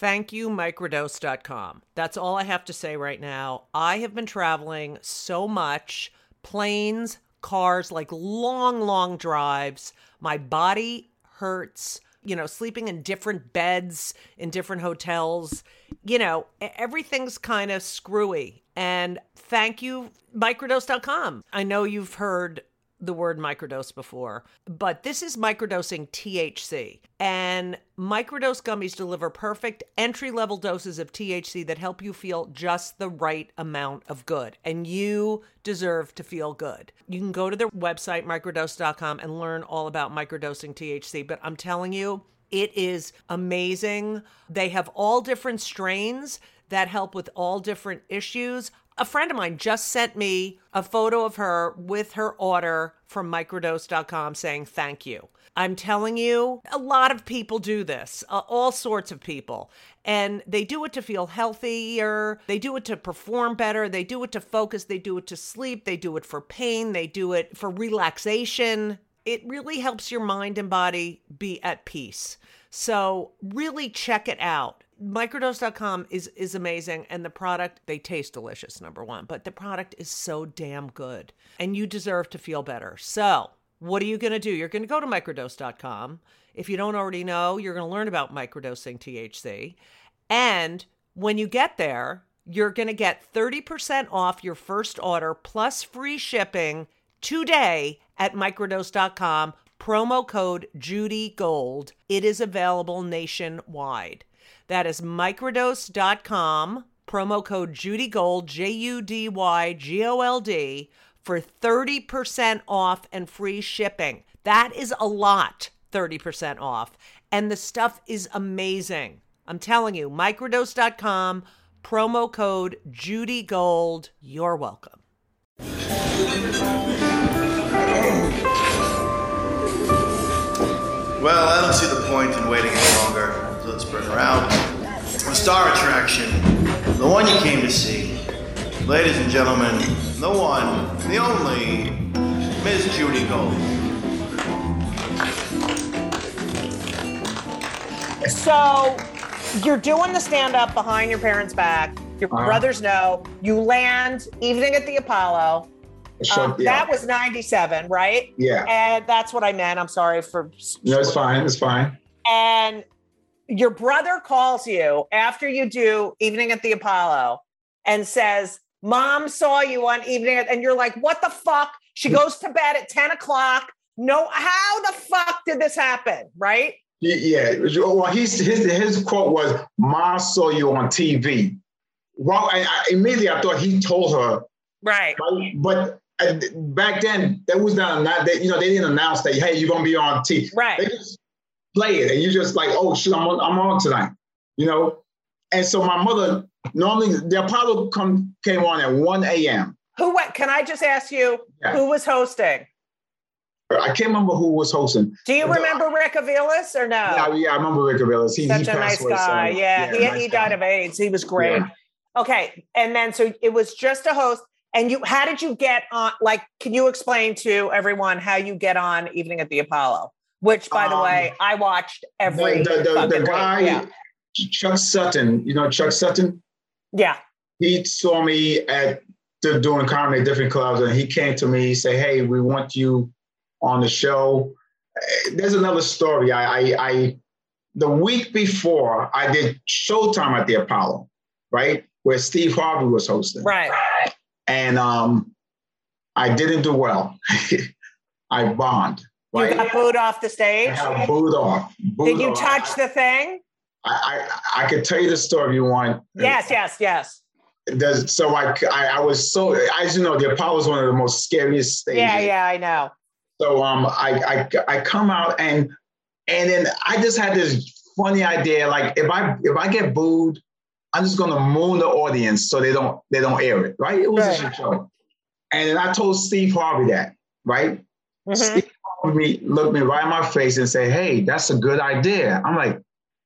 Thank you, microdose.com. That's all I have to say right now. I have been traveling so much, planes, cars, like long, long drives. My body hurts, sleeping in different beds in different hotels. Everything's kind of screwy. And thank you, microdose.com. I know you've heard the word microdose before, but this is microdosing THC. And microdose gummies deliver perfect entry-level doses of THC that help you feel just the right amount of good. And you deserve to feel good. You can go to their website, microdose.com, and learn all about microdosing THC. But I'm telling you, it is amazing. They have all different strains that help with all different issues. A friend of mine just sent me a photo of her with her order from microdose.com saying thank you. I'm telling you, a lot of people do this, all sorts of people. And they do it to feel healthier. They do it to perform better. They do it to focus. They do it to sleep. They do it for pain. They do it for relaxation. It really helps your mind and body be at peace. So really check it out. Microdose.com is amazing, and the product, they taste delicious, number one, but the product is so damn good, and you deserve to feel better. So what are you going to do? You're going to go to microdose.com. If you don't already know, you're going to learn about microdosing THC, and when you get there, you're going to get 30% off your first order plus free shipping today at microdose.com. Promo code JudyGold. It is available nationwide. That is microdose.com, promo code JudyGold, JudyGold, for 30% off and free shipping. That is a lot, 30% off. And the stuff is amazing. I'm telling you, microdose.com, promo code JudyGold. You're welcome. Well, I don't see the point in waiting any longer. So let's bring her out. The star attraction, the one you came to see. Ladies and gentlemen, the one, the only, Miss Judy Gold. So, you're doing the stand-up behind your parents' back. Your brothers know. You land evening at the Apollo. That was 97, right? Yeah. And that's what I meant. I'm sorry for... No, it's fine. It's fine. And your brother calls you after you do Evening at the Apollo and says, Mom saw you on Evening and you're like, what the fuck? She goes to bed at 10 o'clock. No, how the fuck did this happen? Right? Yeah. Well, his quote was, Mom saw you on TV. Well, immediately I thought he told her. Right. But back then, that was not they didn't announce that, hey, you're going to be on TV. Right. They just play it. And you're just like, oh, shit, I'm on tonight. And so my mother, normally, the Apollo came on at 1 a.m. Can I just ask you, who was hosting? I can't remember who was hosting. Do you remember Rick Aviles or no? Yeah, I remember Rick Aviles. Such a nice guy. He died of AIDS. He was great. Yeah. Okay. And then, so it was just a host. And how did you get on? Like, can you explain to everyone how you get on Evening at the Apollo? Which, by the way, I watched every the guy, Chuck Sutton. You know Chuck Sutton? Yeah. He saw me doing comedy at different clubs, and he came to me, say, "Hey, we want you on the show." There's another story. I the week before I did Showtime at the Apollo, right, where Steve Harvey was hosting, right. And I didn't do well. I bombed. Right? You got booed off the stage? I got booed off. Did you touch the thing? I could tell you the story if you want. Yes. So I was so, as you know, the Apollo is one of the most scariest stages. Yeah, I know. So I come out and then I just had this funny idea, like if I get booed, I'm just gonna moon the audience so they don't air it, right? It was a shit show. And then I told Steve Harvey that, right? Mm-hmm. Steve Harvey looked me right in my face and said, "Hey, that's a good idea." I'm like,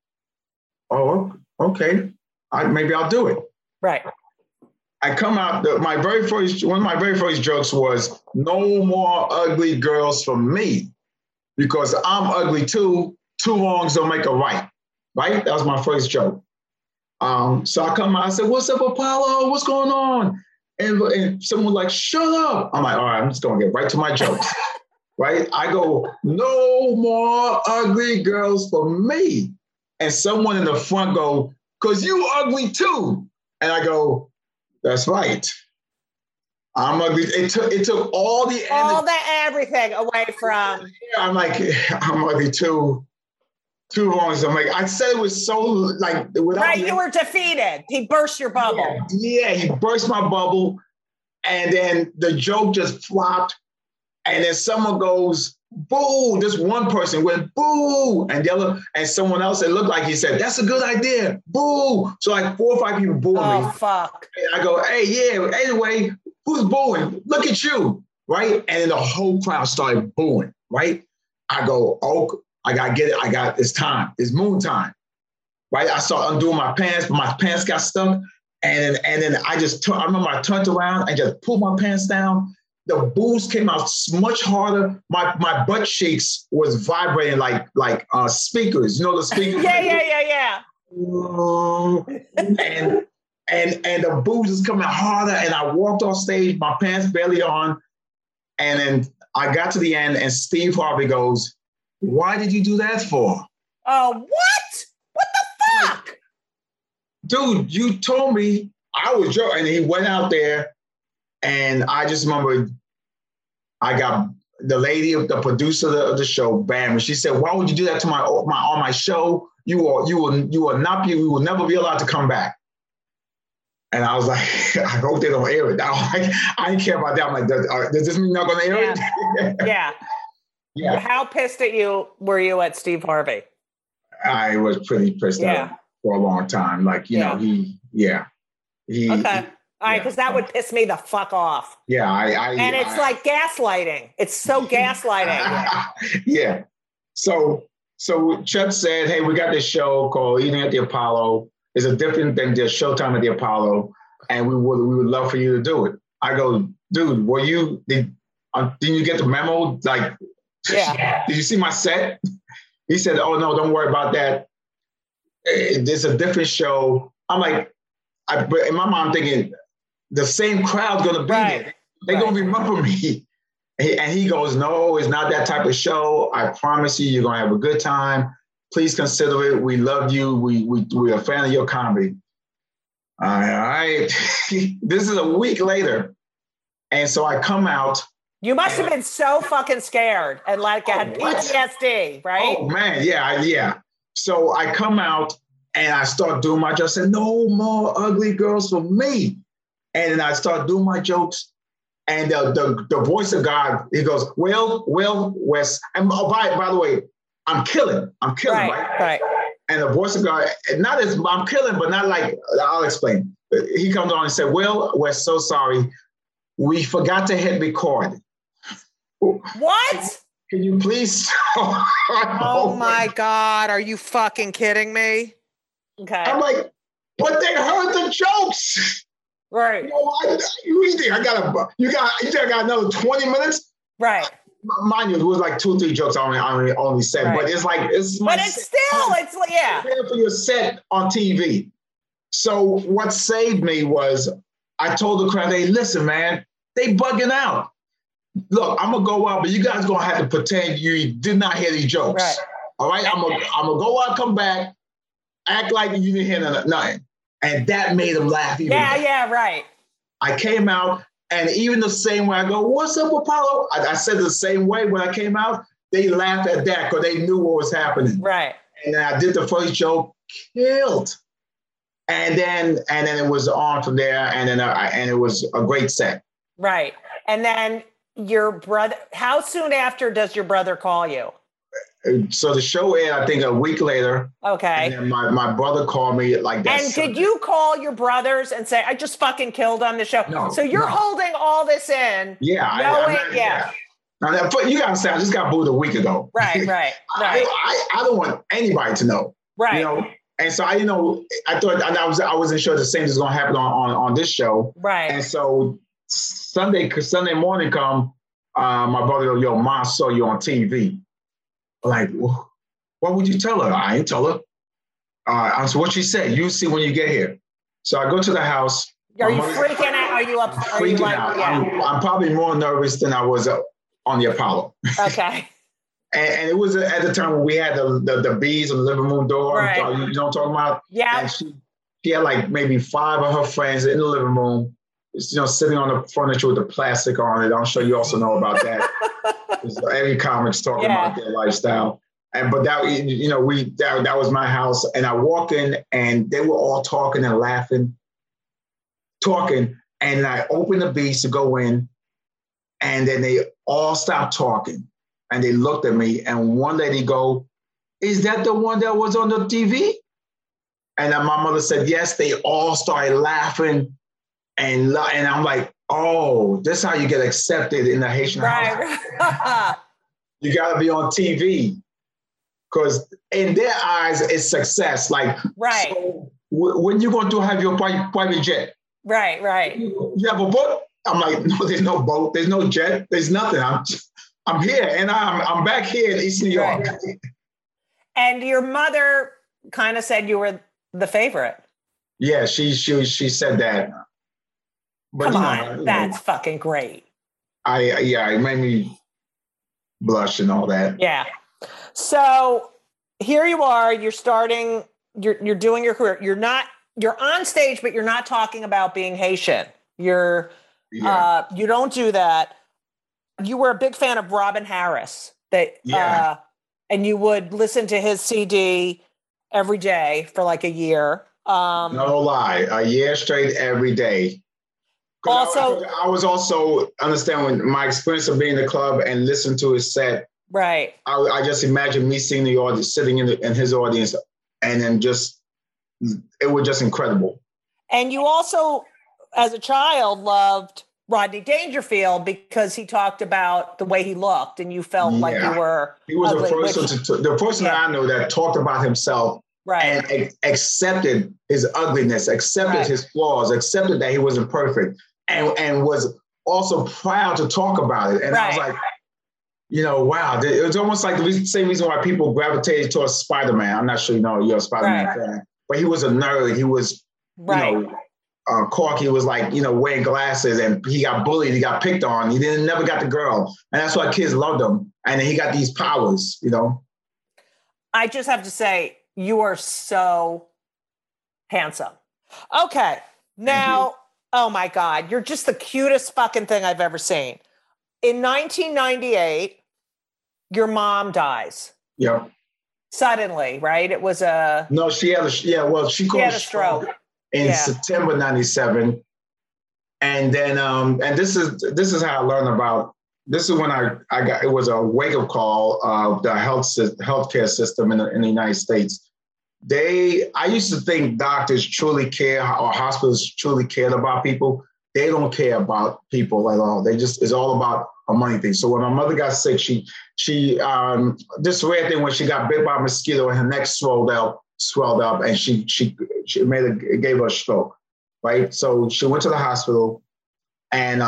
"Oh, okay. Maybe I'll do it." Right. I come out, one of my very first jokes was, "No more ugly girls for me, because I'm ugly too. Two wrongs don't make a right." Right? That was my first joke. So I come out, I said, "What's up, Apollo? What's going on?" And someone like, "Shut up." I'm like, "All right, I'm just gonna get right to my jokes." Right? I go, "No more ugly girls for me." And someone in the front go, "Cause you ugly too." And I go, "That's right. I'm ugly." It took all the everything away from. I'm like, "I'm ugly too." Too long. So I'm like, I said it was so like without right. You were defeated. He burst your bubble. Yeah, he burst my bubble, and then the joke just flopped. And then someone goes, "Boo!" This one person went, "Boo!" And the other, and someone else, it looked like he said, "That's a good idea." Boo! So like 4 or 5 people booing me. Oh fuck! And I go, "Hey, yeah. Anyway, who's booing? Look at you, right?" And then the whole crowd started booing. Right? I go, "Oh, I gotta get it. It's time. It's moon time." Right? I start undoing my pants, but my pants got stuck. And then I remember I turned around and just pulled my pants down. The boos came out much harder. My butt cheeks was vibrating like speakers. You know the speakers? Yeah. And the boos is coming harder. And I walked off stage, my pants barely on. And then I got to the end and Steve Harvey goes, "Why did you do that for?" Oh, what? What the fuck? Dude, you told me I was joking. And he went out there, and I just remember I got the lady, the producer of the show, Bam, and she said, "Why would you do that to on my show? You will never be allowed to come back." And I was like, "I hope they don't air it." I didn't care about that. I'm like, does this mean they're not going to air it? Yeah. Yeah. How pissed at you were you at Steve Harvey? I was pretty pissed at him for a long time. Like, you know, he. Okay. All right, because that would piss me the fuck off. Yeah, and it's like gaslighting. It's so gaslighting. Yeah. So Chuck said, "Hey, we got this show called Eating at the Apollo. It's a different than just Showtime at the Apollo, and we would love for you to do it." I go, "Dude, didn't you get the memo? Like, did you see my set?" He said, "Oh no, don't worry about that. It's a different show." I'm like, but in my mind, I'm thinking the same crowd's gonna be there. They're gonna remember me. And he goes, "No, it's not that type of show. I promise you, you're gonna have a good time. Please consider it. We love you. We're a fan of your comedy." All right. This is a week later. And so I come out. You must have been so fucking scared and like had PTSD, right? Oh man, yeah. So I come out and I start doing my jokes. I said, "No more ugly girls for me." And then I start doing my jokes. And the voice of God, he goes, Will, Wes. And by the way, I'm killing, right? And the voice of God, I'm killing, but not like, I'll explain. He comes on and said, "Will, we're so sorry. We forgot to hit record." What? Can you please? Oh my God. Are you fucking kidding me? Okay. I'm like, but they heard the jokes. Right. You know, you think I got another 20 minutes? Right. Mind you, it was like 2 or 3 jokes I only said, but it's like, prepare for your set on TV. So what saved me was I told the crowd, "Hey, listen, man, they bugging out. Look, I'm gonna go out, but you guys gonna have to pretend you did not hear these jokes. Right. All right, I'm gonna go out, come back, act like you didn't hear nothing." And that made them laugh. Right. I came out, and even the same way I go, "What's up, Apollo?" I said the same way when I came out. They laughed at that because they knew what was happening. Right. And then I did the first joke, killed. And then it was on from there, and then it was a great set. Right. And then your brother, how soon after does your brother call you? So the show aired, I think, a week later. Okay. And then my brother called me like that. And did you call your brothers and say, "I just fucking killed on the show"? No. So you're holding all this in. Yeah. Now, you gotta say, I just got booed a week ago. Right. I don't want anybody to know. Right. You know. And so I thought, and I wasn't sure the same was going to happen on this show. Right. And so Sunday morning come, my brother goes, "Yo, Mom saw you on TV." I'm like, "What would you tell her?" I ain't tell her. So what she said, you see when you get here. So I go to the house. Are you freaking out? Are you up? Are you like, out. Yeah. I'm probably more nervous than I was on the Apollo. Okay. And it was at the time when we had the bees on the living room door. Right. You know what I'm talking about? Yeah. And she had like maybe 5 of her friends in the living room, sitting on the furniture with the plastic on it. I'm sure you also know about that. Every comic's talking about their lifestyle. But that that was my house. And I walk in and they were all talking and laughing, and I opened the bees to go in, and then they all stopped talking. And they looked at me, and one lady go, "Is that the one that was on the TV?" And then my mother said, "Yes." They all started laughing, and I'm like, "Oh, this is how you get accepted in the Haitian house. You got to be on TV, because in their eyes, it's success. Like, right. So when you going to have your private jet? Right. You have a boat? I'm like, no, there's no boat. There's no jet. There's nothing. I'm here, and I'm back here in East New York. Right. And your mother kind of said you were the favorite. Yeah, she said that. But, come on, that's fucking great. It made me blush and all that. Yeah. So here you are. You're starting. You're doing your career. You're on stage, but you're not talking about being Haitian. You don't do that. You were a big fan of Robin Harris, and you would listen to his CD every day for like a year. No lie, a year straight every day. Also, I was also understand when my experience of being in the club and listening to his set. Right. I just imagine me seeing the audience, sitting in his audience, and then it was just incredible. And you also, as a child, loved Rodney Dangerfield because he talked about the way he looked, and you felt like you were. He was the person that I know that talked about himself, right, and accepted his ugliness, accepted his flaws, accepted that he wasn't perfect, and was also proud to talk about it. And I was like, wow, it was almost like the same reason why people gravitated towards Spider-Man. I'm not sure you're a Spider-Man fan, but he was a nerd. He was, Corky was like, wearing glasses, and he got bullied. He got picked on. He never got the girl. And that's why kids loved him. And then he got these powers, I just have to say, you are so handsome. Okay. Now, oh my God, you're just the cutest fucking thing I've ever seen. In 1998, your mom dies. Yeah. Suddenly, right? It was No, she had she had a stroke. In September 97. And then and this is how I learned about, this is when I got, it was a wake-up call of the healthcare system in the United States. I used to think doctors truly care, or hospitals truly cared about people. They don't care about people at all. It's all about a money thing. So when my mother got sick, she this rare thing when she got bit by a mosquito and her neck swelled up, and she gave her a stroke, right? So she went to the hospital, and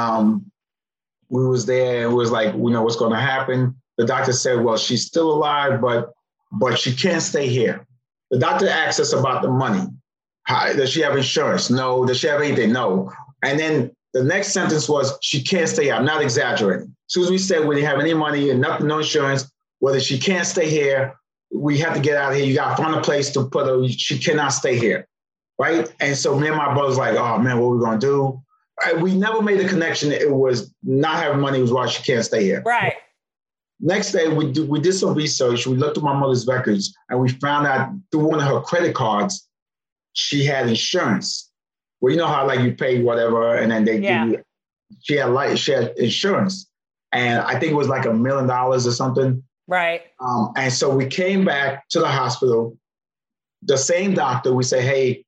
we was there, and it was like, what's going to happen? The doctor said, well, she's still alive, but she can't stay here. The doctor asked us about the money. Does she have insurance? No. Does she have anything? No. And then the next sentence was, she can't stay here. I'm not exaggerating. As soon as we said, we didn't have any money and nothing, no insurance, whether she can't stay here, we have to get out of here. You got to find a place to put her. She cannot stay here, right? And so me and my brother's like, oh, man, what are we going to do? We never made a connection. It was not having money was why she can't stay here. Right. Next day, we did some research. We looked at my mother's records, and we found out through one of her credit cards, she had insurance. Well, you know how you pay whatever, and then they give you. She had insurance, and I think it was like $1 million or something. Right. And so we came back to the hospital. The same doctor, we say, hey,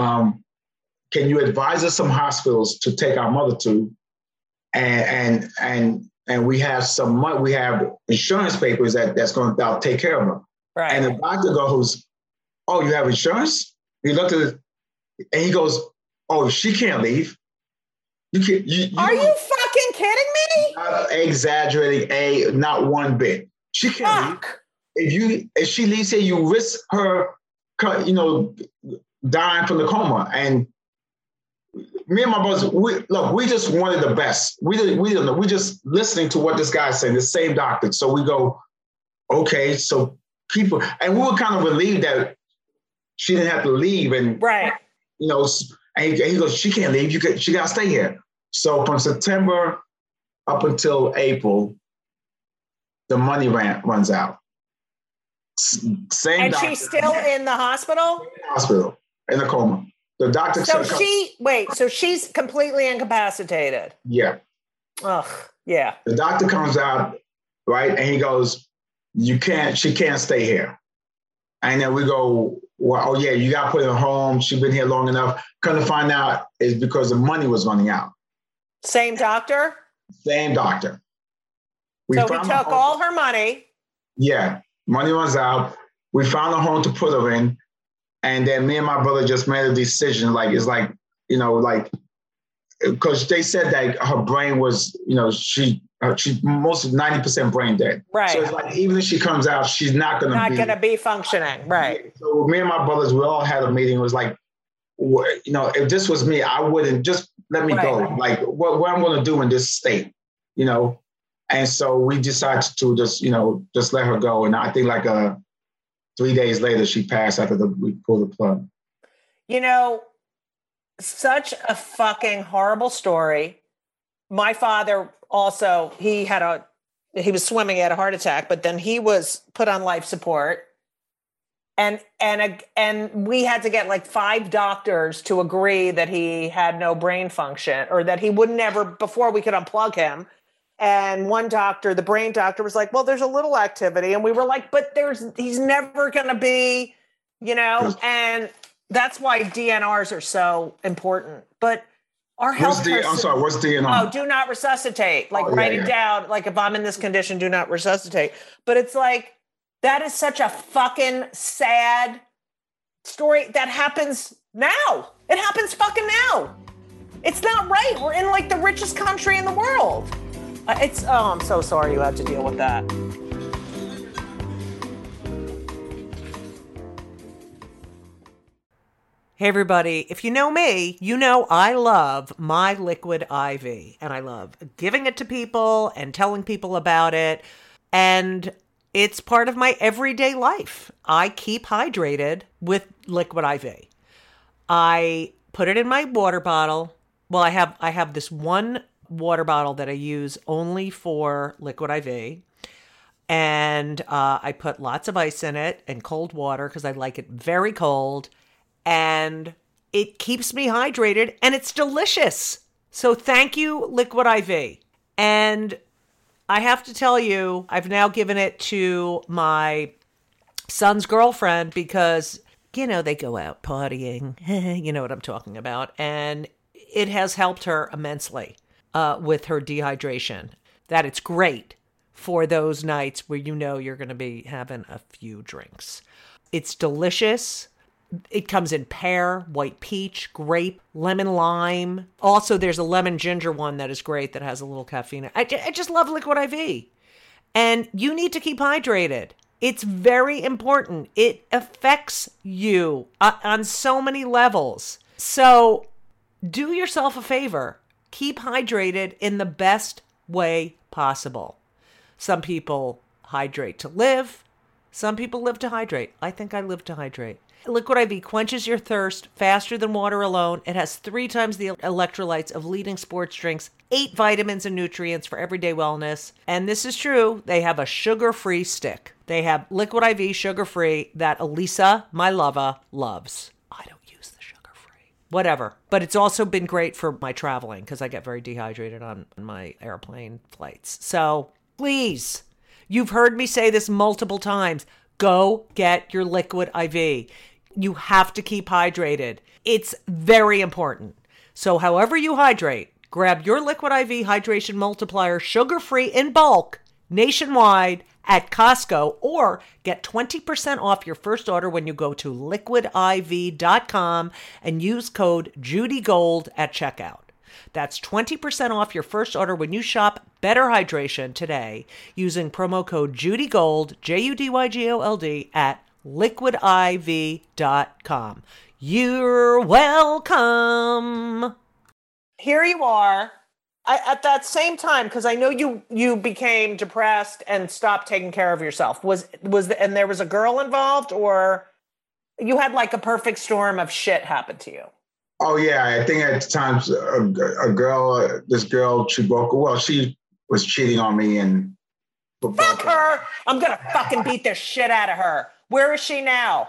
can you advise us some hospitals to take our mother to? And we have some money, we have insurance papers that's going to take care of her. Right. And the doctor goes, oh, you have insurance? He looked at it and he goes, oh, she can't leave. You can't. Are you fucking kidding me? Not exaggerating, not one bit. She can't leave. If she leaves here, you risk her dying from the coma. And me and my brothers, we just wanted the best. We don't know. We just listening to what this guy's saying, the same doctor. So we go, okay, so people, and we were kind of relieved that she didn't have to leave. And, right. And he goes, she can't leave. She got to stay here. So from September up until April, the money runs out. Same and doctor. She's still in the hospital? Hospital, in a coma. The doctor so she's completely incapacitated. Yeah. Ugh, yeah. The doctor comes out, right? And he goes, she can't stay here. And then we go, well, oh yeah, you got to put her home. She's been here long enough. Come to find out is because the money was running out. Same doctor? Same doctor. So he took all her money. Yeah, money runs out. We found a home to put her in. And then me and my brother just made a decision. Because they said that her brain was, she most of 90% brain dead. Right. So it's like, even if she comes out, she's not going to be functioning. Right. So me and my brothers, we all had a meeting. It was like, if this was me, I wouldn't just let me go. Like what I'm going to do in this state, And so we decided to just let her go. And I think 3 days later, she passed after we pulled the plug. Such a fucking horrible story. My father also, he was swimming, he had a heart attack, but then he was put on life support. And we had to get 5 doctors to agree that he had no brain function, or that he would never, before we could unplug him. And one doctor, the brain doctor, was like, well, there's a little activity. And we were like, but he's never going to be, and that's why DNRs are so important. But our health I'm sorry, what's DNR? Oh, do not resuscitate. Write it down. If I'm in this condition, do not resuscitate. But it's that is such a fucking sad story that happens now. It happens fucking now. It's not right. We're in the richest country in the world. I'm so sorry you had to deal with that. Hey everybody, if you know me, you know I love my Liquid IV, and I love giving it to people and telling people about it, and it's part of my everyday life. I keep hydrated with Liquid IV. I put it in my water bottle. Well, I have this one water bottle that I use only for Liquid IV, and I put lots of ice in it and cold water because I like it very cold. And it keeps me hydrated, and it's delicious. So thank you, Liquid IV. And I have to tell you, I've now given it to my son's girlfriend because, they go out partying. You know what I'm talking about. And it has helped her immensely with her dehydration. That it's great for those nights where you're going to be having a few drinks. It's delicious. It comes in pear, white peach, grape, lemon lime. Also, there's a lemon ginger one that is great that has a little caffeine. I just love Liquid IV. And you need to keep hydrated. It's very important. It affects you on so many levels. So do yourself a favor. Keep hydrated in the best way possible. Some people hydrate to live. Some people live to hydrate. I think I live to hydrate. Liquid IV quenches your thirst faster than water alone. It has 3 times the electrolytes of leading sports drinks, 8 vitamins and nutrients for everyday wellness. And this is true. They have a sugar-free stick. They have Liquid IV sugar-free that Elisa, my lover, loves. I don't use the sugar-free. Whatever. But it's also been great for my traveling because I get very dehydrated on my airplane flights. So please, you've heard me say this multiple times. Go get your Liquid IV. You have to keep hydrated. It's very important. So however you hydrate, grab your Liquid IV Hydration Multiplier sugar-free in bulk nationwide at Costco, or get 20% off your first order when you go to liquidiv.com and use code JudyGold at checkout. That's 20% off your first order when you shop Better Hydration today using promo code JudyGold, JudyGold, at liquidiv.com. You're welcome. Here you are. At that same time, because I know you became depressed and stopped taking care of yourself. And there was a girl involved, or you had like a perfect storm of shit happen to you? Oh yeah, I think at times this girl Chiboka, well, she was cheating on me and. Fuck her! I'm gonna fucking beat the shit out of her. Where is she now?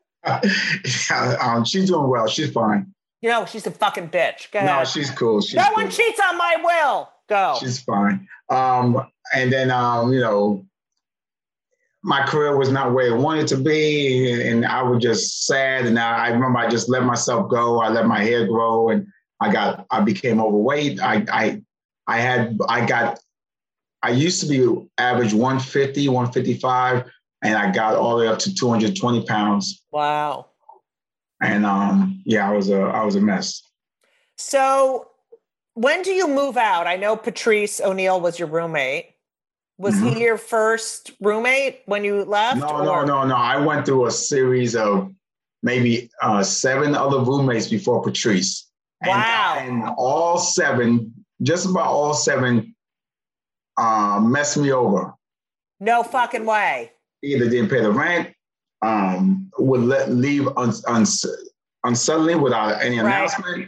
She's doing well. She's fine. You know, she's a fucking bitch. Go ahead. No, she's cool. No one cheats on my will. Go. She's fine. And then, my career was not where it wanted to be, and I was just sad. And I remember I just let myself go. I let my hair grow, and I became overweight. I used to be average 150, 155, and I got all the way up to 220 pounds. Wow. And I was a mess. So when do you move out? I know Patrice O'Neal was your roommate. Was he your first roommate when you left? No. I went through a series of maybe 7 other roommates before Patrice. Wow. And all 7, just about all 7, messed me over. No fucking way. Either didn't pay the rent, would leave unsettling without any announcement.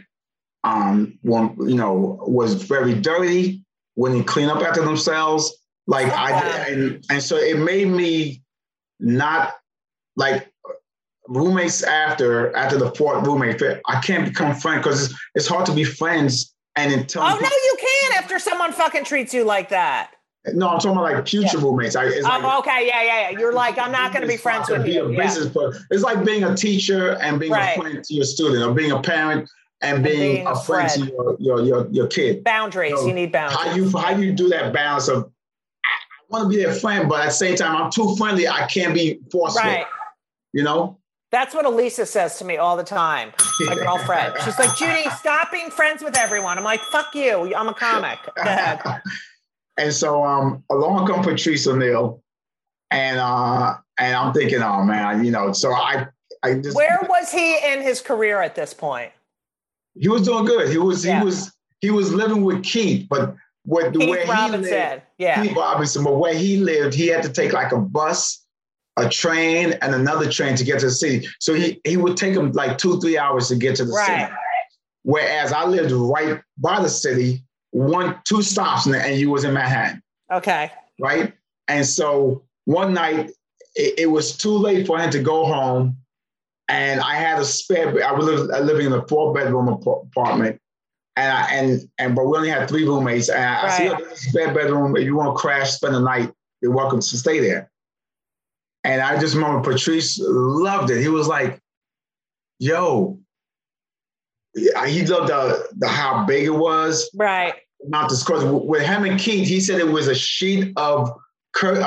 Was very dirty, wouldn't clean up after themselves. Like and so it made me not like roommates after the 4th roommate. I can't become friends because it's hard to be friends and then tell. Oh no, you can after someone fucking treats you like that. No, I'm talking about like future roommates. Okay, yeah. You're like, I'm not going to be friends with you. It's like being a teacher and being a friend to your student, or being a parent and being a friend to your kid. Boundaries. You need boundaries. How you do that balance of, I want to be their friend, but at the same time, I'm too friendly. I can't be forceful. Right. You know? That's what Elisa says to me all the time. My girlfriend. She's like, Judy, stop being friends with everyone. I'm like, fuck you. I'm a comic. Go ahead. And so along comes Patrice O'Neal, and I'm thinking, oh man, so I just. Where was he in his career at this point? He was doing good. He was living with Keith, but where he lived, Keith Robinson, but where he lived, he had to take like a bus, a train, and another train to get to the city. So he would take him like 2-3 hours to get to the city. Whereas I lived right by the city. 1-2 stops and you was in Manhattan. Okay. Right? And so one night it was too late for him to go home. And I had a spare, I was living in a 4-bedroom apartment. But we only had 3 roommates. And I said, there's a spare bedroom. If you want to crash, spend the night, you're welcome to stay there. And I just remember Patrice loved it. He was like, yo, he loved the how big it was. Right. Not discussing with him and Keith. He said it was a sheet of cover.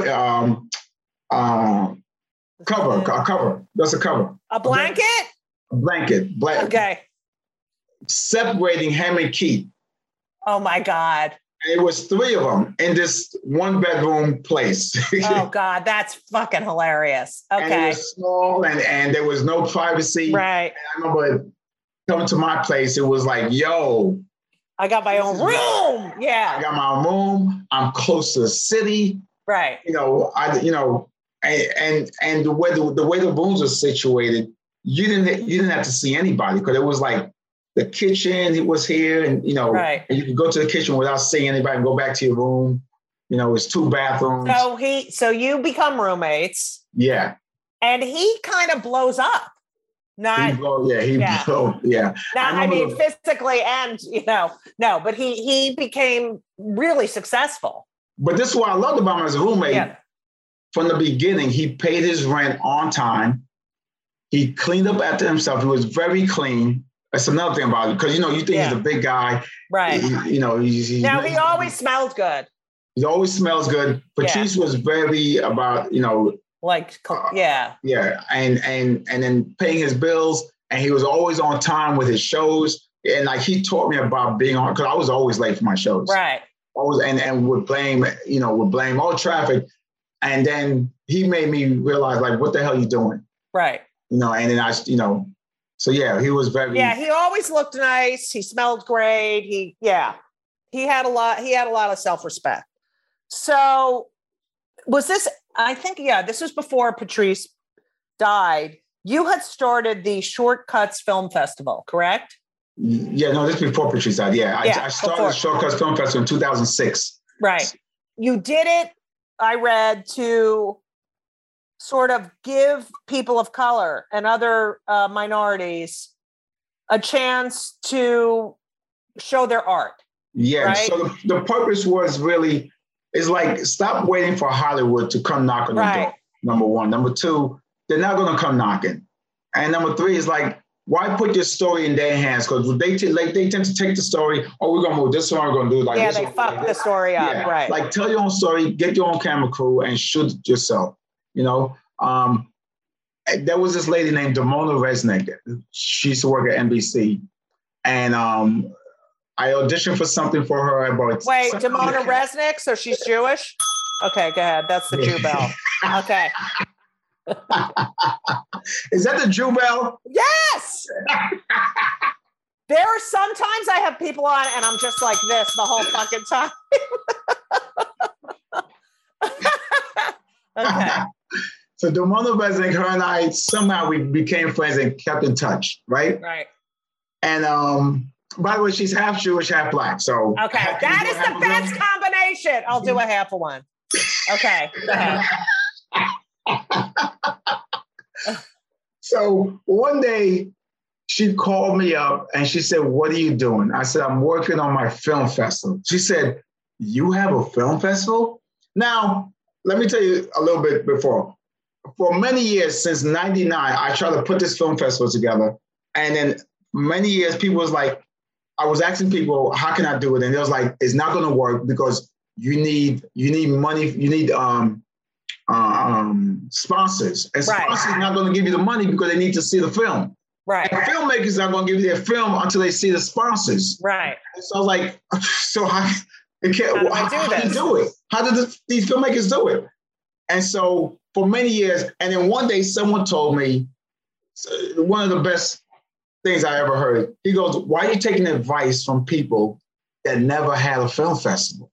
That's a cover. A blanket. A blanket. Okay. Separating him and Keith. Oh my God. And it was 3 of them in this 1-bedroom place. Oh God, that's fucking hilarious. Okay. And it was small and there was no privacy. Right. And I remember coming to my place, it was like, yo, I got my own room. Yeah. I got my own room. I'm close to the city. Right. And the way the rooms are situated, you didn't have to see anybody because it was like the kitchen was here and and you could go to the kitchen without seeing anybody and go back to your room. It's 2 bathrooms. So you become roommates. Yeah. And he kind of blows up. Not, Now, I mean, physically and, no, but he became really successful. But this is what I loved about him as a roommate. Yeah. From the beginning, he paid his rent on time. He cleaned up after himself. He was very clean. That's another thing about it. Because, you think he's a big guy. Right. He always smells good. He always smells good. Patrice was very about, and then paying his bills, and he was always on time with his shows, and like he taught me about being on, because I was always late for my shows, right? Always, and would blame all traffic, and then he made me realize, like, what the hell are you doing? Right. And then so yeah, he was very. Yeah, he always looked nice. He smelled great. He had a lot of self-respect. So was this, I think, this was before Patrice died. You had started the Shortcuts Film Festival, correct? Yeah, no, this before Patrice died. Yeah, I started the Shortcuts Film Festival in 2006. Right. You did it, I read, to sort of give people of color and other minorities a chance to show their art. Yeah. Right? So the purpose was really, is like, stop waiting for Hollywood to come knock on your door. Number one. Number two, they're not going to come knocking. And number three is like, why put your story in their hands? Because they tend to take the story, we're going to move this one, we're going to do it like this. Yeah, they fuck the story up, right. Like, tell your own story, get your own camera crew, and shoot it yourself, There was this lady named Damona Resnick. She used to work at NBC. And I auditioned for something for her. Wait, Damona Resnick? So she's Jewish? Okay, go ahead. That's the Jew Bell. Okay. Is that the Jew Bell? Yes! There are sometimes I have people on and I'm just like this the whole fucking time. Okay. So Damona Resnick, her and I, somehow we became friends and kept in touch, right? Right. And by the way, she's half Jewish, half Black. So okay, that is the best combination. I'll do a half of one. Okay, go ahead. So one day she called me up and she said, "What are you doing?" I said, "I'm working on my film festival." She said, "You have a film festival?" Now, let me tell you a little bit before. For many years, since 99, I tried to put this film festival together. And then many years, people was like, I was asking people, how can I do it? And it was like, it's not going to work because you need money, you need sponsors. And sponsors are not going to give you the money because they need to see the film. Right. And filmmakers are going to give you their film until they see the sponsors. Right. And so I was like, so how do you do it? How did these filmmakers do it? And so for many years, and then one day someone told me, one of the best things I ever heard, he goes, "Why are you taking advice from people that never had a film festival?"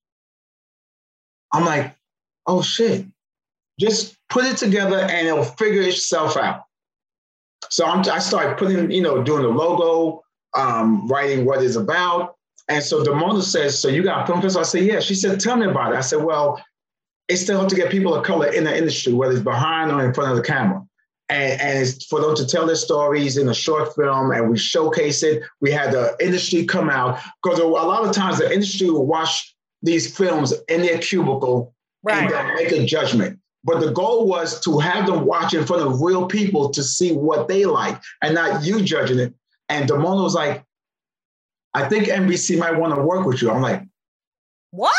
I'm like, oh shit, just put it together and it'll figure itself out. So I started putting, doing the logo, writing what it's about. And so Damona says, "So you got a film festival?" I said, "Yeah." She said, "Tell me about it." I said, "Well, it's still to get people of color in the industry, whether it's behind or in front of the camera. And it's for them to tell their stories in a short film, and we showcase it. We had the industry come out, because a lot of times the industry will watch these films in their cubicle and they'll make a judgment. But the goal was to have them watch in front of real people to see what they like and not you judging it." And Damona was like, "I think NBC might want to work with you." I'm like, what?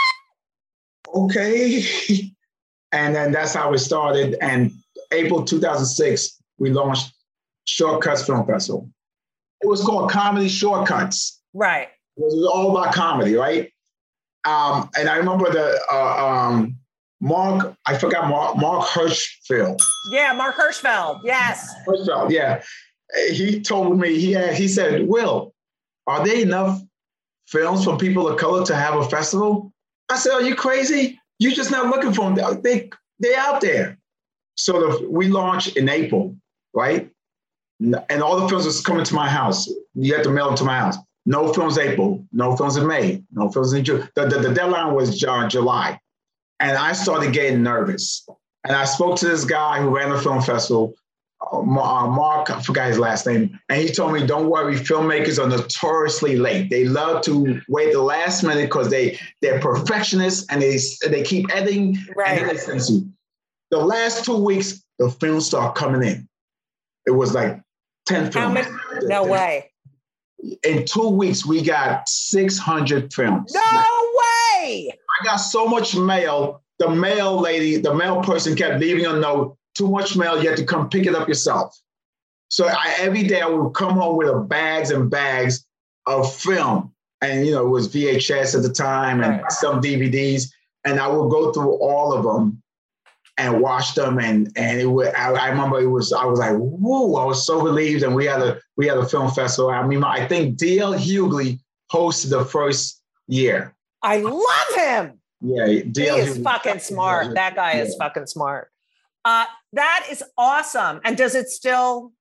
Okay. And then that's how it started. And April 2006, we launched Shortcuts Film Festival. It was called Comedy Shortcuts. Right. It was all about comedy, right? And I remember the Mark Hirschfeld. Yeah, Mark Hirschfeld. Yes. Hirschfeld, yeah. He told me, he said, "Will, are there enough films from people of color to have a festival?" I said, "Are you crazy? You're just not looking for them. They're out there." So we launched in April, right? And all the films was coming to my house. You had to mail them to my house. No films April, no films in May, no films in June. The deadline was July. And I started getting nervous. And I spoke to this guy who ran the film festival, Mark, I forgot his last name. And he told me, "Don't worry, filmmakers are notoriously late. They love to wait the last minute because they're perfectionists and they keep editing." Right. And they send you. The last 2 weeks, the films start coming in. It was like 10 films. No way. In 2 weeks, we got 600 films. No way. I got so much mail. The mail person kept leaving a note. "Too much mail, you have to come pick it up yourself." So every day I would come home with bags and bags of film. And, it was VHS at the time and some DVDs. And I would go through all of them and washed them, and I remember I was like, whoa, I was so relieved, and we had a film festival. I mean, I think D.L. Hughley hosted the first year. I love him. Yeah, he is fucking smart. That guy is fucking smart. That is awesome. And does it still,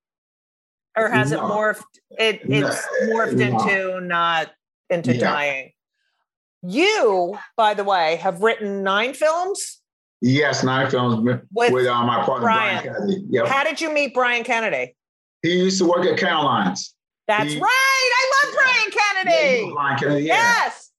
or has it morphed? It's morphed into not into dying. You, by the way, have written 9 films. Yes, 9 films with my partner Brian Kennedy. Yep. How did you meet Brian Kennedy? He used to work at Caroline's. That's right. I love Brian Kennedy. Yeah, Brian Kennedy. Yeah. Yes.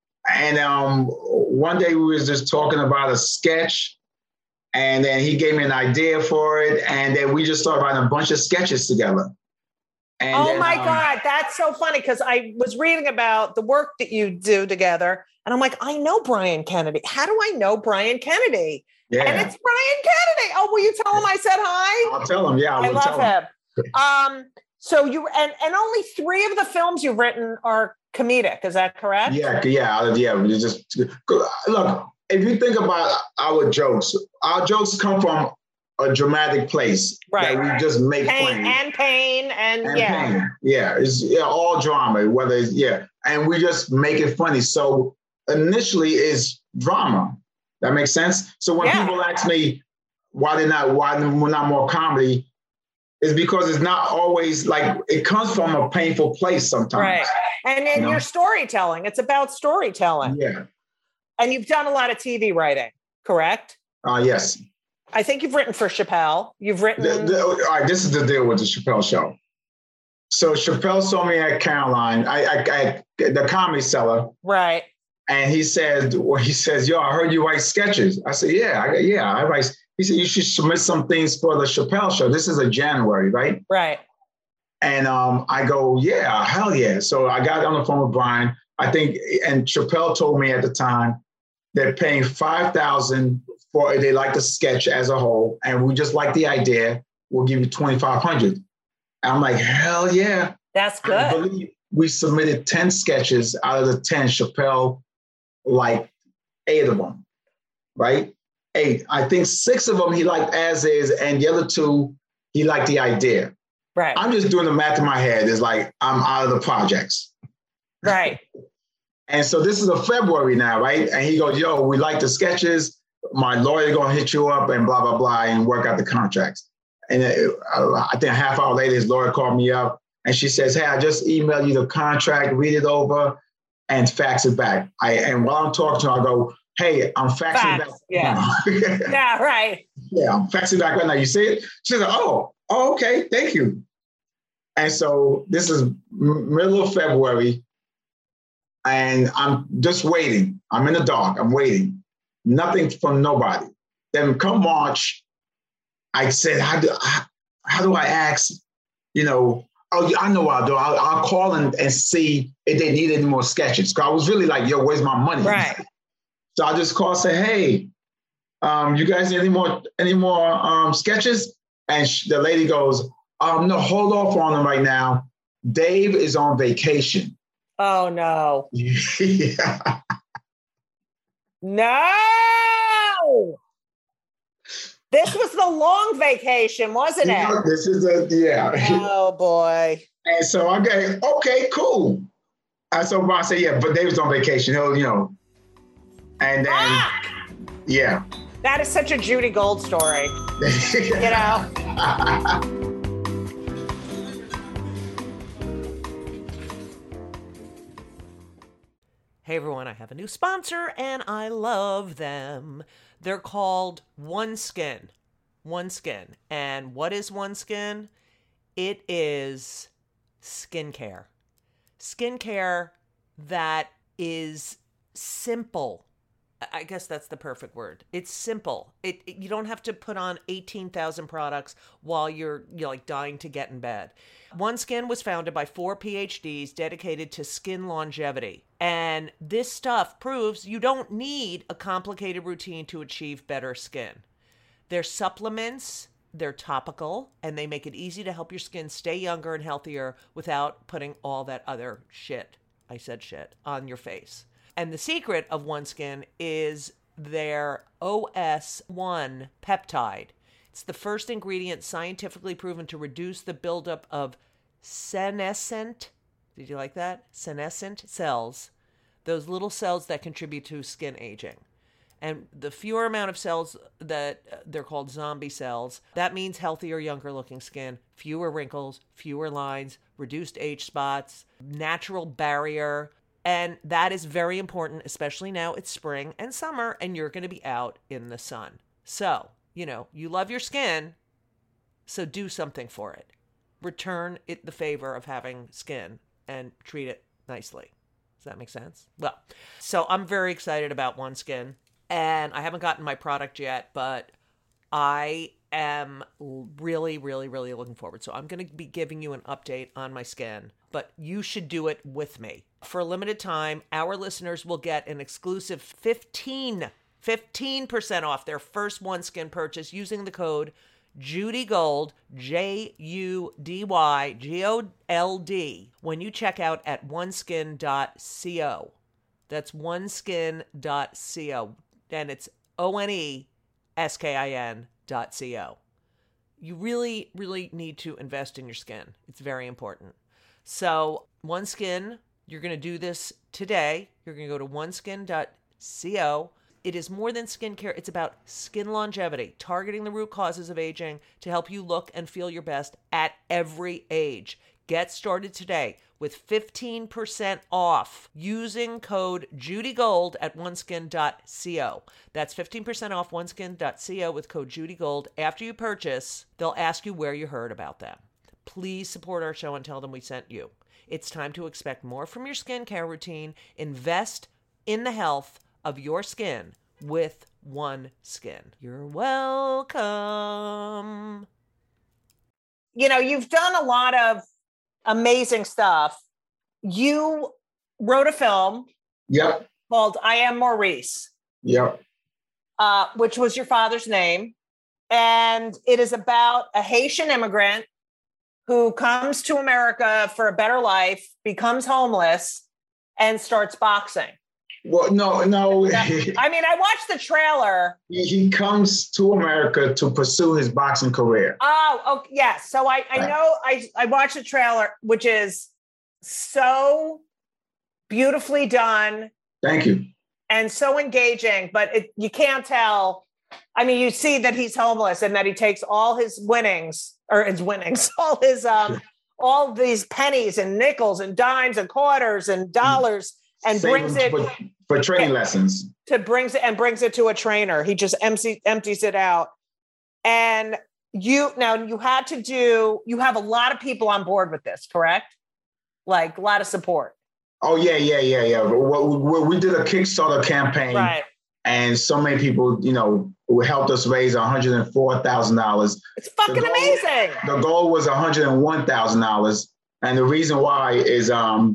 And one day we was just talking about a sketch, and then he gave me an idea for it, and then we just started writing a bunch of sketches together. And oh my God, that's so funny, because I was reading about the work that you do together, and I'm like, I know Brian Kennedy. How do I know Brian Kennedy? Yeah. And it's Brian Kennedy. Oh, will you tell him I said hi? I'll tell him. Yeah, I love him. So you and only 3 of the films you've written are comedic. Is that correct? Yeah. We just look. If you think about our jokes come from a dramatic place, right? That we just make pain and pain. Pain. Yeah, it's all drama. Whether it's and we just make it funny. So initially, it's drama. That makes sense. So when people ask me why we're not more comedy, is because it's not always like it comes from a painful place sometimes. Right. And then your storytelling. It's about storytelling. Yeah. And you've done a lot of TV writing, correct? Yes. I think you've written for Chappelle. You've written. All right, this is the deal with the Chappelle show. So Chappelle saw me at Caroline, I the Comedy Cellar. Right. And he says, yo, I heard you write sketches. I said, I write. He said, you should submit some things for the Chappelle show. This is a January, right? Right. And I go, yeah, hell yeah. So I got on the phone with Brian. I think, and Chappelle told me at the time they're paying $5,000 for they like the sketch as a whole, and we just like the idea. We'll give you $2,500. I'm like, hell yeah. That's good. I believe we submitted 10 sketches out of the 10. Chappelle, like 8 of them, right? 8. I think 6 of them he liked as is, and the other 2 he liked the idea. Right. I'm just doing the math in my head. It's like I'm out of the projects. Right. And so this is a February now, right? And he goes, yo, we like the sketches. My lawyer gonna hit you up and blah, blah, blah, and work out the contracts. And I think a half hour later, his lawyer called me up and she says, hey, I just emailed you the contract, read it over and fax it back. And while I'm talking to her, I go, hey, I'm faxing back. Yeah. Yeah, right. Yeah, I'm faxing back right now. You see it? She said, oh, okay, thank you. And so this is middle of February, and I'm just waiting. I'm in the dark. I'm waiting. Nothing from nobody. Then come March, I said, how do I ask, oh, I know what I'll do. I'll call and see if they need any more sketches. Because I was really like, yo, where's my money? Right. So I just call and say, hey, you guys need any more sketches? And the lady goes, no, hold off on them right now. Dave is on vacation. Oh, no. Yeah. No! This was the long vacation, wasn't it? This is Oh, boy. And so I go, okay, cool. And so I said, yeah, but Dave's on vacation. He'll, and then, yeah. That is such a Judy Gold story, Hey everyone, I have a new sponsor and I love them. They're called OneSkin. OneSkin. And what is OneSkin? It is skincare. Skincare that is simple. I guess that's the perfect word. It's simple. You don't have to put on 18,000 products while you're like dying to get in bed. OneSkin was founded by 4 PhDs dedicated to skin longevity. And this stuff proves you don't need a complicated routine to achieve better skin. They're supplements, they're topical, and they make it easy to help your skin stay younger and healthier without putting all that other shit, I said shit, on your face. And the secret of OneSkin is their OS1 peptide. It's the first ingredient scientifically proven to reduce the buildup of senescent, did you like that? Senescent cells, those little cells that contribute to skin aging. And the fewer amount of cells that they're called zombie cells, that means healthier, younger looking skin, fewer wrinkles, fewer lines, reduced age spots, natural barrier. And that is very important, especially now it's spring and summer and you're going to be out in the sun. So, you love your skin, so do something for it. Return it the favor of having skin and treat it nicely. Does that make sense? Well, so I'm very excited about OneSkin. And I haven't gotten my product yet, but I am really, really, really looking forward. So I'm going to be giving you an update on my skin, but you should do it with me. For a limited time, our listeners will get an exclusive 15% off their first OneSkin purchase using the code JudyGold, JUDYGOLD, when you check out at oneskin.co. That's oneskin.co. And it's ONESKIN.co. You really, really need to invest in your skin. It's very important. So OneSkin, you're going to do this today. You're going to go to oneskin.co. It is more than skincare. It's about skin longevity, targeting the root causes of aging to help you look and feel your best at every age. Get started today with 15% off using code JudyGold at oneskin.co. That's 15% off oneskin.co with code JudyGold. After you purchase, they'll ask you where you heard about them. Please support our show and tell them we sent you. It's time to expect more from your skincare routine. Invest in the health of your skin with OneSkin. You're welcome. You've done a lot of amazing stuff. You wrote a film called I Am Maurice. Which was your father's name. And it is about a Haitian immigrant who comes to America for a better life, becomes homeless, and starts boxing. Well, no. I watched the trailer. He comes to America to pursue his boxing career. Oh, yes. So I know I watched the trailer, which is so beautifully done. Thank you. And so engaging, but you can't tell. I mean, you see that he's homeless and that he takes all his winnings, all these pennies and nickels and dimes and quarters and dollars and brings it for training lessons. Brings it to a trainer. He just empties it out. And you have a lot of people on board with this, correct? Like a lot of support. Oh, yeah. We did a Kickstarter campaign. Right. And so many people, helped us raise $104,000. It's fucking amazing. The goal was $101,000. And the reason why is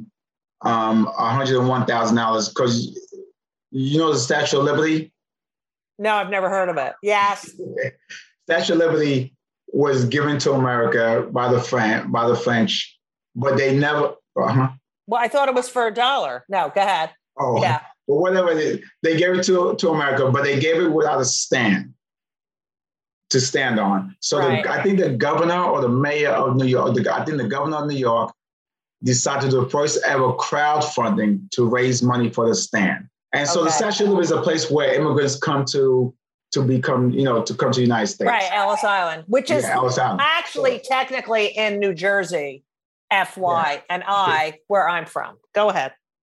$101,000 because the Statue of Liberty? No, I've never heard of it. Yes. Statue of Liberty was given to America by the French, but they never. Well, I thought it was for $1. No, go ahead. Oh, yeah. But whatever they gave it to America, but they gave it without a stand to stand on. So right. I think the governor or the mayor of New York, the governor of New York decided to do the first ever crowdfunding to raise money for the stand. And so the Statue of Liberty is a place where immigrants come to become, to come to the United States. Right, Ellis Island, which is actually technically in New Jersey, FY, and where I'm from. Go ahead.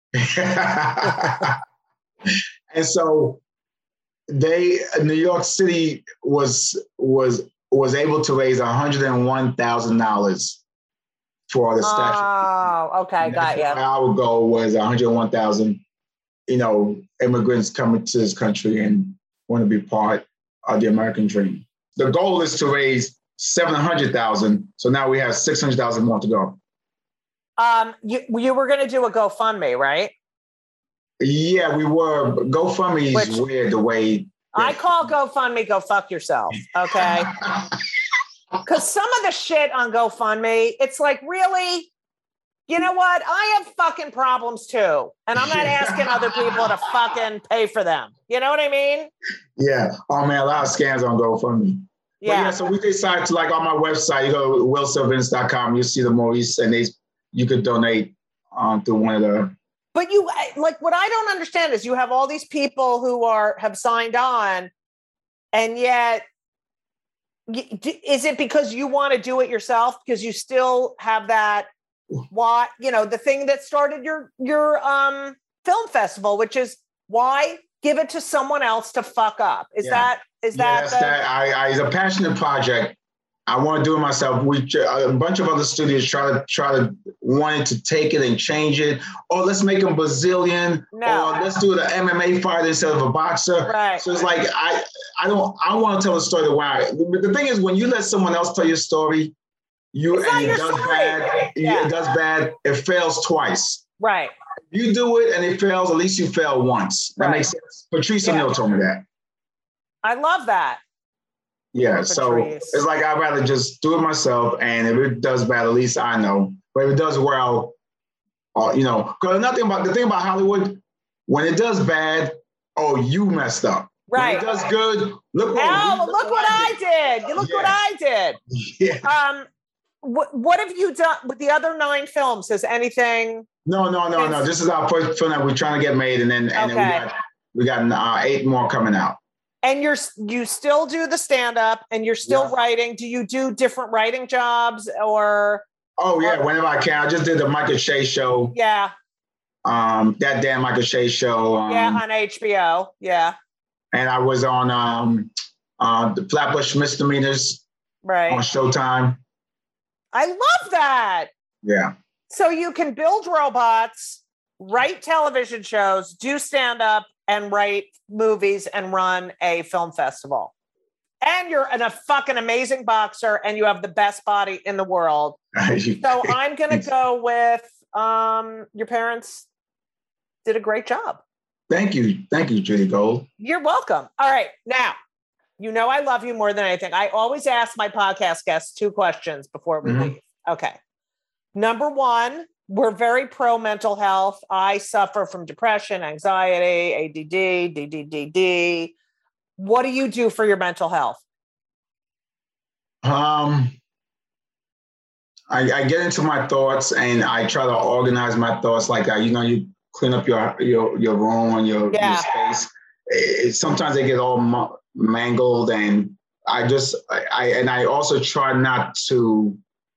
And so New York City was able to raise $101,000 for the statue. Oh, okay, got you. Our goal was 101,000, immigrants coming to this country and want to be part of the American dream. The goal is to raise 700,000. So now we have 600,000 more to go. You were going to do a GoFundMe, right? Yeah, we were. GoFundMe is weird the way. I call GoFundMe, go fuck yourself. Okay. Because some of the shit on GoFundMe, it's like, really? You know what? I have fucking problems too. And I'm not asking other people to fucking pay for them. You know what I mean? Yeah. Oh man, a lot of scams on GoFundMe. Yeah. Yeah. So we decided to, like, on my website, you go to willsilvins.com, you see the movies, and you could donate to one of the. But like, what I don't understand is you have all these people who have signed on, and yet, is it because you want to do it yourself? Because you still have that, the thing that started your film festival, which is why give it to someone else to fuck up? It's a passionate project. I want to do it myself. A bunch of other studios try to wanted to take it and change it. Or let's make him Brazilian. No. Or let's do the MMA fighter instead of a boxer. Right. So it's like I want to tell the story the way but the thing is, when you let someone else tell your story, it does bad. It fails twice. Right. You do it and it fails. At least you fail once. That makes sense. Patrice O'Neal told me that. I love that. Yeah, so it's like I'd rather just do it myself, and if it does bad, at least I know. But if it does well, because the thing about Hollywood, when it does bad, you messed up. Right. When it does good, look what I did. You look what I did. Yeah. What have you done with the other 9 films? Has anything? No. This is our first film that we're trying to get made, and then we got 8 more coming out. And you still do the stand-up, and you're still writing. Do you do different writing jobs or? Oh yeah, whenever I can. I just did the Michael Che show. Yeah. That damn Michael Che show. On HBO. Yeah. And I was on the Flatbush Misdemeanors. Right. On Showtime. I love that. Yeah. So you can build robots, write television shows, do stand-up, and write movies and run a film festival. And you're a fucking amazing boxer, and you have the best body in the world. So I'm going to go with your parents did a great job. Thank you, Judy Gold. You're welcome. All right. Now, I love you more than anything. I always ask my podcast guests 2 questions before we leave. Okay. Number 1, we're very pro mental health. I suffer from depression, anxiety, ADD, DDD. What do you do for your mental health? I get into my thoughts and I try to organize my thoughts. Like, you clean up your room and your space. Sometimes they get all mangled, and I also try not to.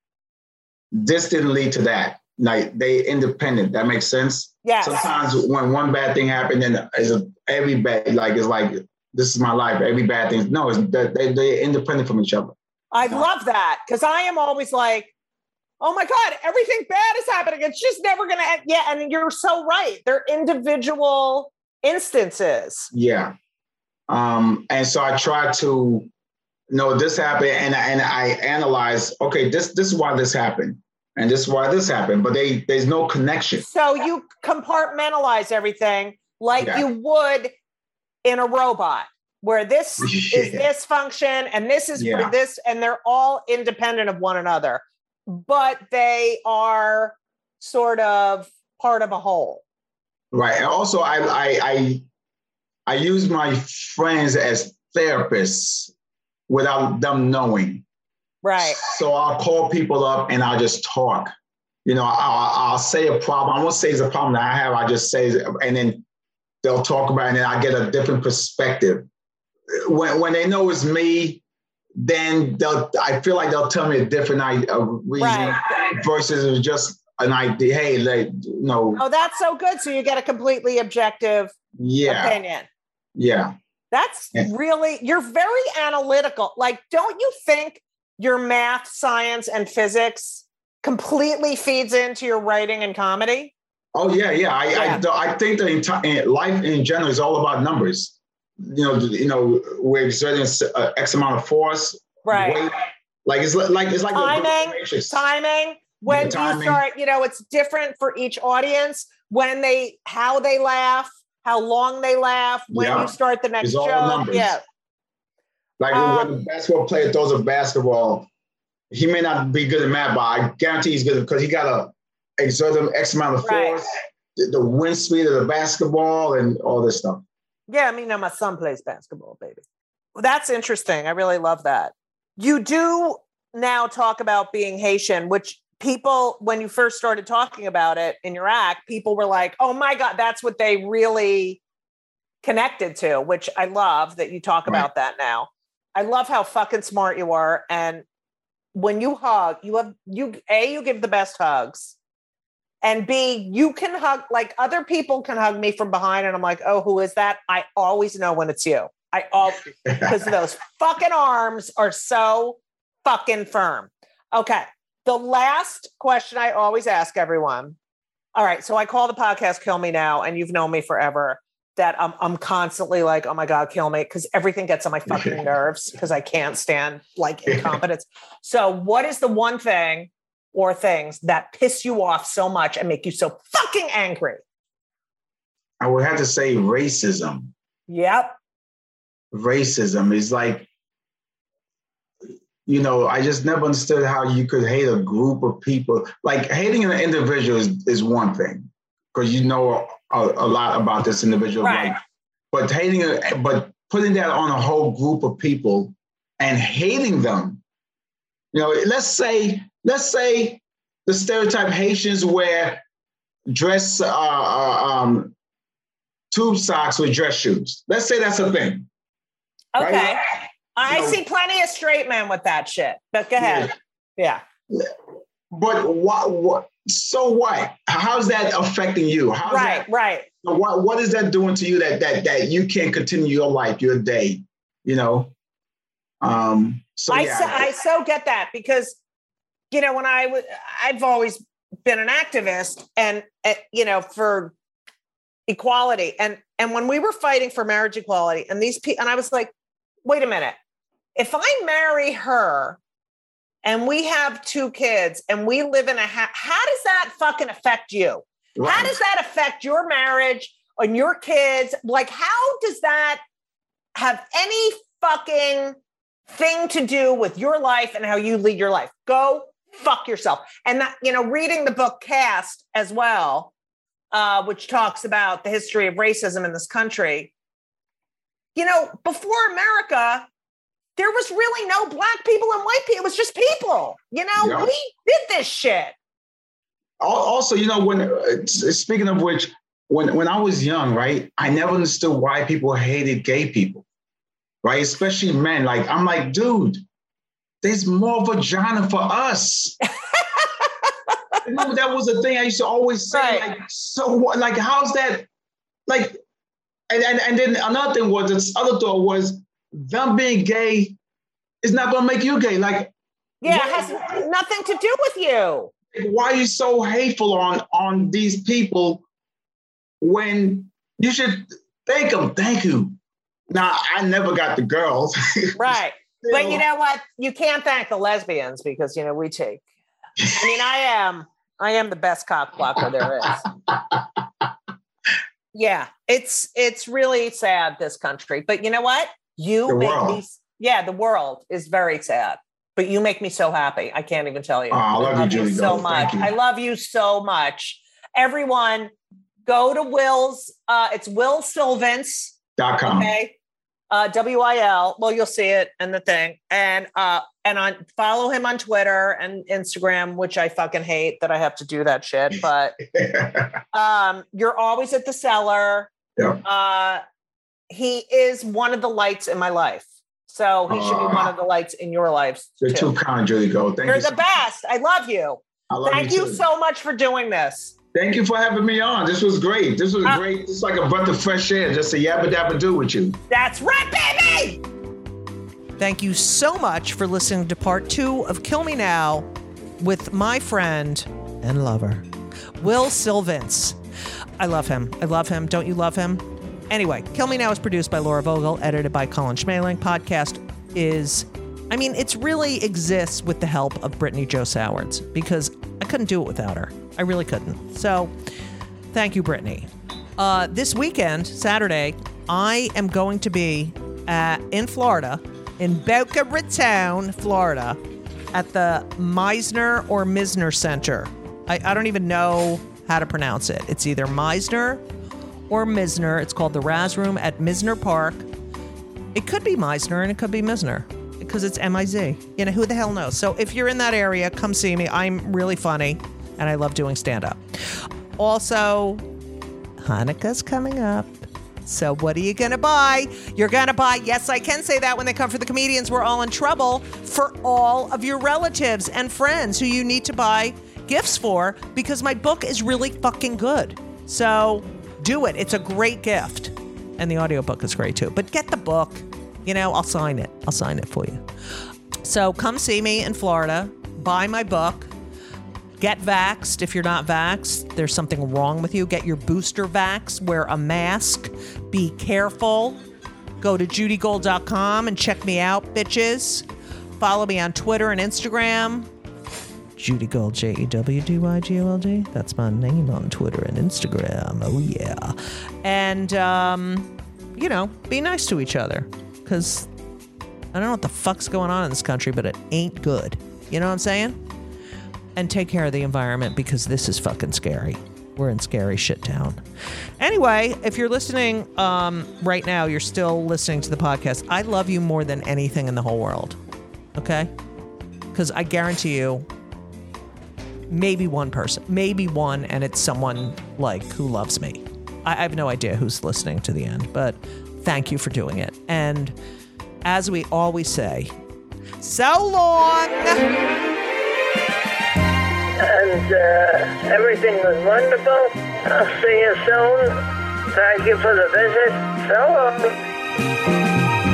This didn't lead to that. Like, they independent. That makes sense. Yes. Sometimes when one bad thing happened, then every bad, it's like this is my life. Every bad thing. No, they're independent from each other. I love that, because I am always like, oh my God, everything bad is happening. It's just never going to end. Yeah, and you're so right. They're individual instances. Yeah. And so I try to know this happened, and I analyze, okay, this is why this happened. And this is why this happened, but there's no connection. So you compartmentalize everything like you would in a robot, where this is this function and this is for this, and they're all independent of one another, but they are sort of part of a whole. Right. And also, I use my friends as therapists without them knowing. Right. So I'll call people up and I'll just talk. I'll say a problem. I won't say it's a problem that I have. I just say, and then they'll talk about it, and then I get a different perspective. When they know it's me, then I feel like they'll tell me a different reason versus it was just an idea. Hey, no. Oh, that's so good. So you get a completely objective opinion. Yeah. That's really, you're very analytical. Like, don't you think your math, science, and physics completely feeds into your writing and comedy? Oh, yeah. I think the entire life in general is all about numbers. We're exerting X amount of force. Right. Weight. Like it's like timing. When you start, it's different for each audience. How they laugh, how long they laugh, when you start the next show. Numbers. Yeah. Like when the basketball player throws a basketball, he may not be good at math, but I guarantee he's good because he got exert them X amount of force, the wind speed of the basketball, and all this stuff. Yeah, I mean, my son plays basketball, baby. Well, that's interesting. I really love that. You do now talk about being Haitian, which people, when you first started talking about it in your act, people were like, oh my God, that's what they really connected to, which I love that you talk about that now. I love how fucking smart you are. And when you hug, you give the best hugs. And B, you can hug, like other people can hug me from behind. And I'm like, oh, who is that? I always know when it's you. Because those fucking arms are so fucking firm. Okay. The last question I always ask everyone. All right. So I call the podcast Kill Me Now, and you've known me forever, that I'm constantly like, oh my God, kill me. Because everything gets on my fucking nerves because I can't stand like incompetence. So what is the one thing or things that piss you off so much and make you so fucking angry? I would have to say racism. Yep. Racism is like, I just never understood how you could hate a group of people. Like hating an individual is one thing, because you know a lot about this individual. Right. But but putting that on a whole group of people and hating them, let's say the stereotype Haitians wear dress tube socks with dress shoes. Let's say that's a thing. Okay. Right? I see plenty of straight men with that shit, but go ahead. Yeah. But what? So what? How's that affecting you? Right. What is that doing to you that you can't continue your life, your day? I so get that, because when I've always been an activist and for equality, and when we were fighting for marriage equality, and these people, and I was like, wait a minute, if I marry her and we have 2 kids and we live in how does that fucking affect you? Right. How does that affect your marriage and your kids? Like, how does that have any fucking thing to do with your life and how you lead your life? Go fuck yourself. And that, reading the book Caste as well, which talks about the history of racism in this country. Before America, there was really no black people and white people. It was just people. We did this shit. Also, when speaking of which, when I was young, right, I never understood why people hated gay people, right? Especially men. Like, I'm like, dude, there's more vagina for us. That was a thing I used to always say. Right. Like, so what? Like, how's that? Like, and then another thing was, this other thought was, them being gay is not going to make you gay. Like, yeah, it has nothing to do with you. Why are you so hateful on these people when you should thank them? Thank you. Now, I never got the girls. Right. But you know what? You can't thank the lesbians because, we take. I mean, I am the best cock blocker there is. Yeah, it's really sad, this country. But you know what? The world is very sad. But you make me so happy. I can't even tell you. Oh, I love you, Julie, so much. I love you so much. Everyone, go to Will's. It's willsylvance.com. Okay. WIL. Well, you'll see it in the thing. And follow him on Twitter and Instagram, which I fucking hate that I have to do that shit. But you're always at the Cellar. Yeah. He is one of the lights in my life. So he should be one of the lights in your lives. You're too kind, Julie. You're the best. I love you. Thank you so much for doing this. Thank you for having me on. This was great. This was great. It's like a breath of fresh air, just a yabba dabba do with you. That's right, baby. Thank you so much for listening to part 2 of Kill Me Now with my friend and lover, Will Sylvance. I love him. Don't you love him? Anyway, Kill Me Now is produced by Laura Vogel, edited by Colin Schmaling. Podcast it really exists with the help of Brittany Jo Sowards, because I couldn't do it without her. I really couldn't. So thank you, Brittany. This weekend, Saturday, I am going to be in Florida, in Boca Raton, Florida, at the Meisner Center I don't even know how to pronounce it. It's either Meisner or Misner. It's called the Raz Room at Misner Park. It could be Meisner and it could be Misner because it's M-I-Z. You know, who the hell knows? So if you're in that area, come see me. I'm really funny and I love doing stand-up. Also, Hanukkah's coming up. So what are you going to buy? You're going to buy, yes, I can say that when they come for the comedians, we're all in trouble, for all of your relatives and friends who you need to buy gifts for, because my book is really fucking good. So do it. It's a great gift. And the audiobook is great too. But get the book. You know, I'll sign it. I'll sign it for you. So come see me in Florida. Buy my book. Get vaxxed if you're not vaxxed. There's something wrong with you. Get your booster vax. Wear a mask. Be careful. Go to judygold.com and check me out, bitches. Follow me on Twitter and Instagram. Judy Gold, JEWDYGOLD. That's my name on Twitter and Instagram. Oh, yeah. And, you know, be nice to each other. Because I don't know what the fuck's going on in this country, but it ain't good. You know what I'm saying? And take care of the environment because this is fucking scary. We're in scary shit town. Anyway, if you're listening right now, you're still listening to the podcast. I love you more than anything in the whole world. Okay? Because I guarantee you, maybe one person, maybe one, and it's someone like who loves me. I have no idea who's listening to the end, but thank you for doing it. And as we always say, so long. And everything was wonderful. I'll see you soon. Thank you for the visit. So long.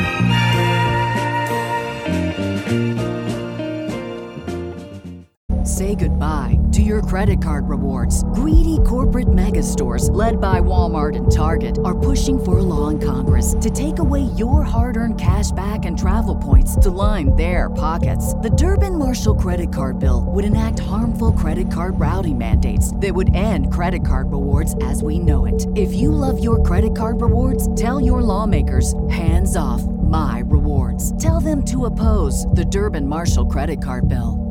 Say goodbye to your credit card rewards. Greedy corporate mega stores, led by Walmart and Target, are pushing for a law in Congress to take away your hard-earned cash back and travel points to line their pockets. The Durbin-Marshall credit card bill would enact harmful credit card routing mandates that would end credit card rewards as we know it. If you love your credit card rewards, tell your lawmakers, hands off my rewards. Tell them to oppose the Durbin-Marshall credit card bill.